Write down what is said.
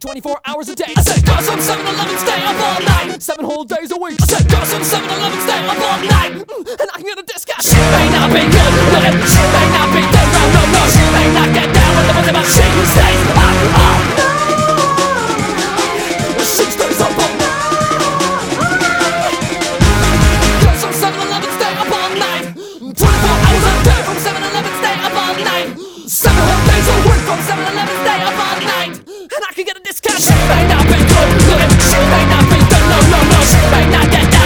24 hours a day. I said girls from 7-Eleven stay up all night, 7 whole days a week. I said girls from 7-Eleven stay up all night, and I can get a discount. She may not be good looking, she may not be there, no, she may not get down with the ones about she stays up all night. She stays up all night. Girls from 7-Eleven stay up all night, 24 hours a day from 7-Eleven stay up all night, 7 whole days a week from 7-Eleven stay up all night, and I can get a discount. She may not be good looking, she may not be there, no, she may not get down